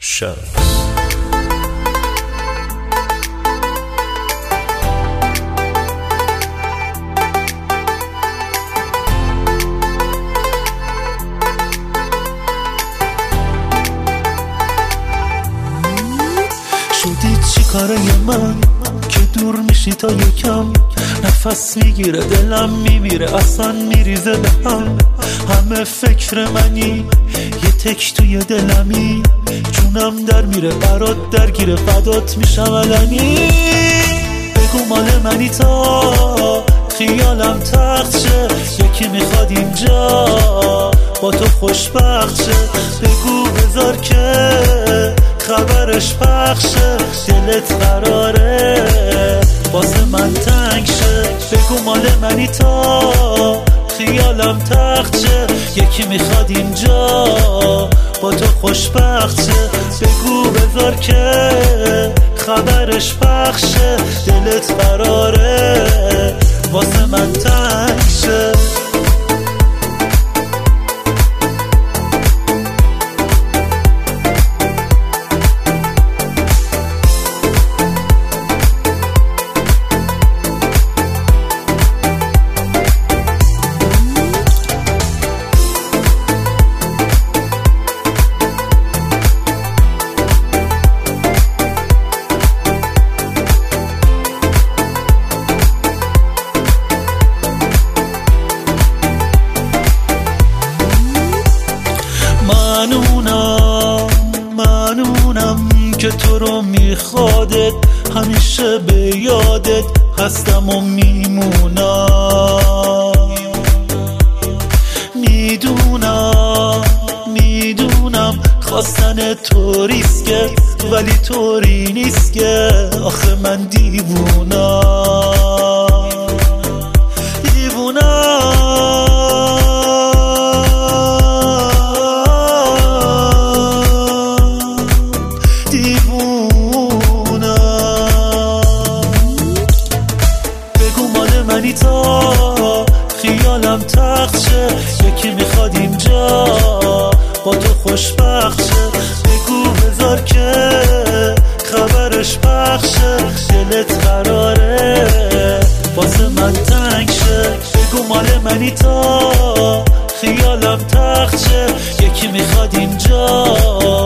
شمس. شدی چی کاره من که دور میشی تا یکم، نفس میگیره دلم میمیره اصلا میریزه به هم. همه فکر منی یه تک توی دلمی، جونم در میره برات درگیره فدات میشم علنی. بگو مال منی تا خیالم تخت شه، یکی میخواد اینجا با تو خوشبخت شه. بگو بذار که خبرش پخشه، دلت قراره واسه من تنگ شه. بگو مال منی تا خیالم تخت شه، یکی میخواد اینجا با تو خوشبخت شه. بگو بذار که خبرش پخشه، دلت قراره واسه من تنگ شه. منونم که تو رو میخوادت، همیشه به یادت هستم و میمونم. میدونم خواستن تو ریسکه، ولی طوری نیست که آخه من دیوونم. بگو مال منی تا خیالم تخت شه، یکی میخواد اینجا با تو خوشبخت شه. بگو بذار که خبرش پخشه، دلت قراره واسه من تنگ شه. بگو مال منی تا خیالم تخت شه، یکی میخواد اینجا